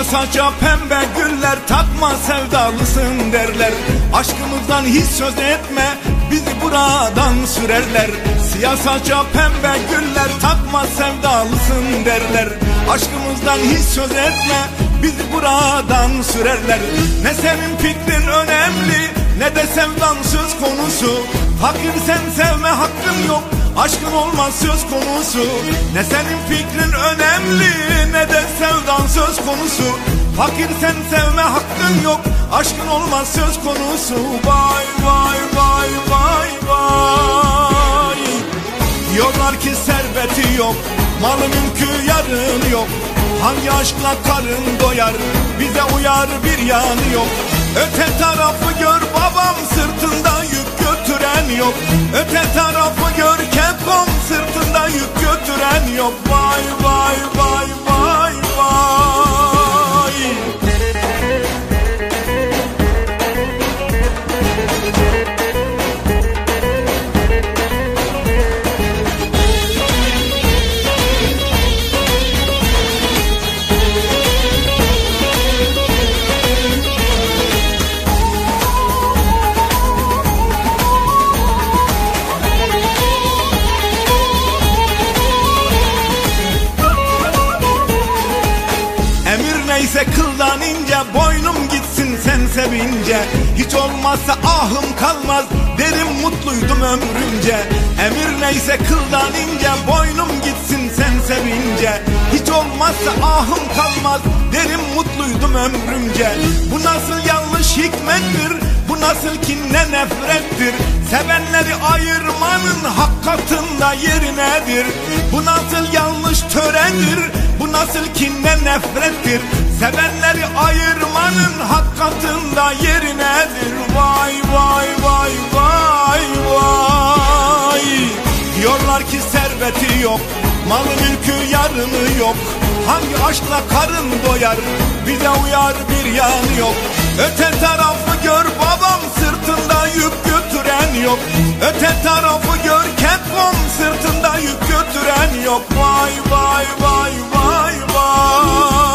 saça pembe güller, takma sevdalısın derler. Aşkımızdan hiç söz etme, bizi buradan sürerler. Siyah saça pembe güller, takma sevdalısın derler. Aşkımızdan hiç söz etme, bizi buradan sürerler. Ne senin fikrin önemli, ne de sevdan söz konusu. Fakir sen sevme hakkın yok, aşkın olmaz söz konusu. Ne senin fikrin önemli, ne de sevdan söz konusu. Fakir sen sevme hakkın yok, aşkın olmaz söz konusu. Vay vay vay vay vay. Diyorlar ki serveti yok, malı mülkü yarın yok. Hangi aşkla karın doyar, bize uyar bir yanı yok. Öte tarafı gör, babam sırtında yük götüren yok. Öte tarafı gör, kepom sırtında yük götüren yok. Vay vay vay vay vay. Neyse kıldan ince, boynum gitsin sen sevince. Hiç olmazsa ahım kalmaz, derim mutluydum ömrümce. Emir neyse kıldan ince, boynum gitsin sen sevince. Hiç olmazsa ahım kalmaz, derim mutluydum ömrümce. Bu nasıl yanlış hikmettir, bu nasıl kinle nefrettir. Sevenleri ayırmanın hak katında yeri nedir? Bu nasıl yanlış töredir, bu nasıl kinle nefrettir. Sevenleri ayırmanın hak katında yeri nedir? Vay vay vay vay vay. Diyorlar ki serveti yok, malı mülkü yarını yok. Hangi aşkla karın doyar, bize uyar bir yanı yok. Öte tarafı gör, babam sırtında yük götüren yok. Öte tarafı gör, kepom sırtında yük götüren yok. Vay vay vay vay vay.